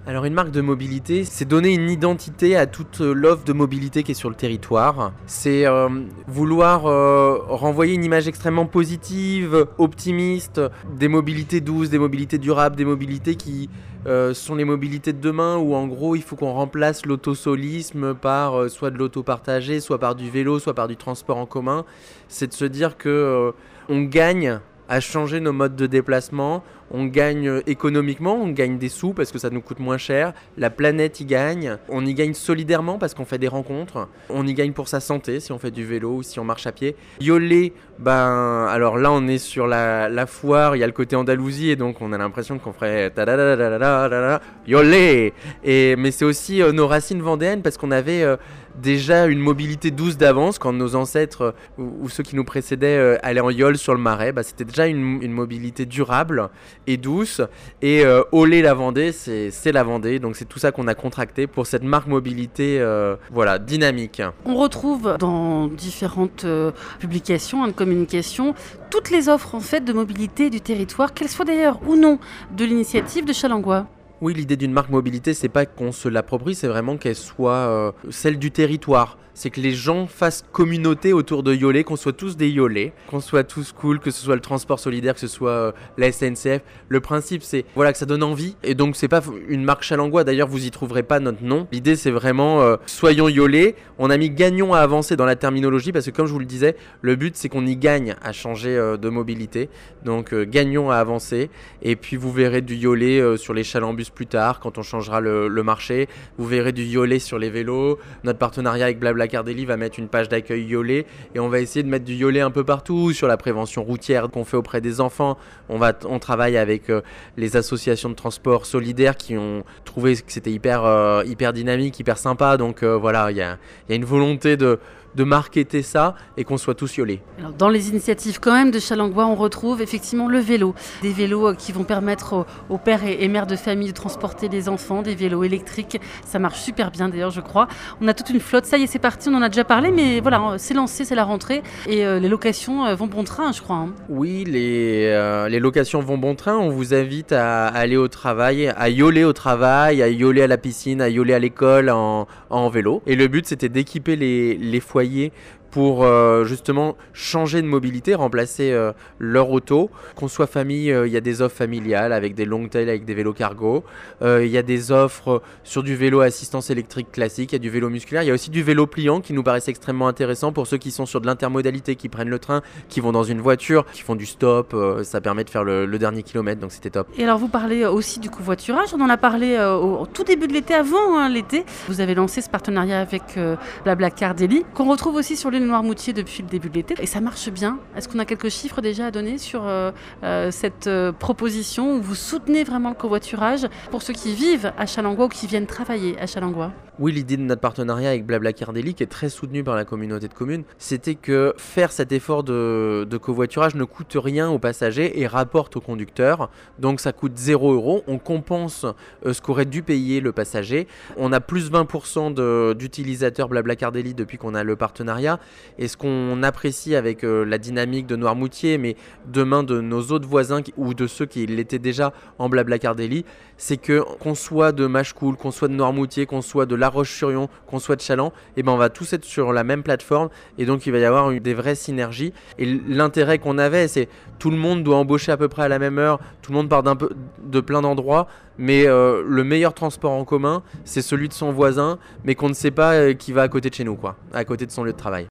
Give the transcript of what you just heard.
Alors une marque de mobilité, c'est donner une identité à toute l'offre de mobilité qui est sur le territoire. C'est vouloir renvoyer une image extrêmement positive, optimiste, des mobilités douces, des mobilités durables, des mobilités qui sont les mobilités de demain où en gros il faut qu'on remplace l'autosolisme par soit de l'auto partagé, soit par du vélo, soit par du transport en commun. C'est de se dire que on gagne à changer nos modes de déplacement, on gagne économiquement, on gagne des sous parce que ça nous coûte moins cher, la planète y gagne, on y gagne solidairement parce qu'on fait des rencontres, on y gagne pour sa santé si on fait du vélo ou si on marche à pied. Yoler, alors là on est sur la foire, il y a le côté Andalousie et donc on a l'impression qu'on ferait yoler. Mais c'est aussi nos racines vendéennes parce qu'on avait déjà une mobilité douce d'avance quand nos ancêtres ou ceux qui nous précédaient allaient en yole sur le marais. C'était déjà une mobilité durable et douce. Et Olé la Vendée, c'est la Vendée. Donc c'est tout ça qu'on a contracté pour cette marque mobilité dynamique. On retrouve dans différentes publications de communication toutes les offres en fait de mobilité du territoire, qu'elles soient d'ailleurs ou non de l'initiative de Challengois. Oui, l'idée d'une marque mobilité, c'est pas qu'on se l'approprie, c'est vraiment qu'elle soit celle du territoire. C'est que les gens fassent communauté autour de Yolet, qu'on soit tous des Yolets, qu'on soit tous cool, que ce soit le transport solidaire, que ce soit la SNCF. Le principe, c'est que ça donne envie. Et donc, c'est pas une marque Challengois. D'ailleurs, vous y trouverez pas notre nom. L'idée, c'est vraiment soyons Yolets. On a mis gagnons à avancer dans la terminologie parce que, comme je vous le disais, le but, c'est qu'on y gagne à changer de mobilité. Donc, gagnons à avancer. Et puis, vous verrez du Yolet sur les Chalembus plus tard, quand on changera le marché. Vous verrez du Yolet sur les vélos. Notre partenariat avec Blablacar Daily va mettre une page d'accueil Yolet et on va essayer de mettre du Yolet un peu partout sur la prévention routière qu'on fait auprès des enfants. On travaille avec les associations de transport solidaire qui ont trouvé que c'était hyper dynamique, hyper sympa. Donc il y a une volonté de marketer ça et qu'on soit tous Yolets. Alors, dans les initiatives quand même de Challengois, on retrouve effectivement le vélo. Des vélos qui vont permettre aux pères et mères de famille de transporter les enfants, des vélos électriques. Ça marche super bien d'ailleurs, je crois. On a toute une flotte. Ça y est, c'est parti, on en a déjà parlé, mais voilà, c'est lancé, c'est la rentrée. Et les locations vont bon train, je crois. Oui, les locations vont bon train. On vous invite à aller au travail, à Yoler au travail, à Yoler à la piscine, à Yoler à l'école en vélo. Et le but, c'était d'équiper les foyers pour justement changer de mobilité, remplacer leur auto. Qu'on soit famille, il y a des offres familiales avec des long tails, avec des vélos cargo. Il y a des offres sur du vélo à assistance électrique classique, il y a du vélo musculaire. Il y a aussi du vélo pliant qui nous paraissait extrêmement intéressant pour ceux qui sont sur de l'intermodalité, qui prennent le train, qui vont dans une voiture, qui font du stop. Ça permet de faire le dernier kilomètre, donc c'était top. Et alors vous parlez aussi du covoiturage. On en a parlé au tout début de l'été, avant l'été. Vous avez lancé ce partenariat avec Blablacar Daily, qu'on retrouve aussi sur l'île Noirmoutier depuis le début de l'été. Et ça marche bien. Est-ce qu'on a quelques chiffres déjà à donner sur cette proposition où vous soutenez vraiment le covoiturage pour ceux qui vivent à Challengois ou qui viennent travailler à Challengois? Oui, l'idée de notre partenariat avec Blablacar Daily, qui est très soutenu par la communauté de communes, c'était que faire cet effort de covoiturage ne coûte rien aux passagers et rapporte aux conducteurs. Donc ça coûte 0 €. On compense ce qu'aurait dû payer le passager. On a plus 20% d'utilisateurs Blablacar Daily depuis qu'on a le partenariat. Et ce qu'on apprécie avec la dynamique de Noirmoutier, mais demain de nos autres voisins ou de ceux qui l'étaient déjà en Blablacar Daily, c'est que qu'on soit de Machecoul, qu'on soit de Noirmoutier, qu'on soit de La Roche-sur-Yon, qu'on soit de Challans, on va tous être sur la même plateforme et donc il va y avoir des vraies synergies. Et l'intérêt qu'on avait, c'est tout le monde doit embaucher à peu près à la même heure, tout le monde part de plein d'endroits, mais le meilleur transport en commun, c'est celui de son voisin, mais qu'on ne sait pas qui va à côté de chez nous, à côté de son lieu de travail.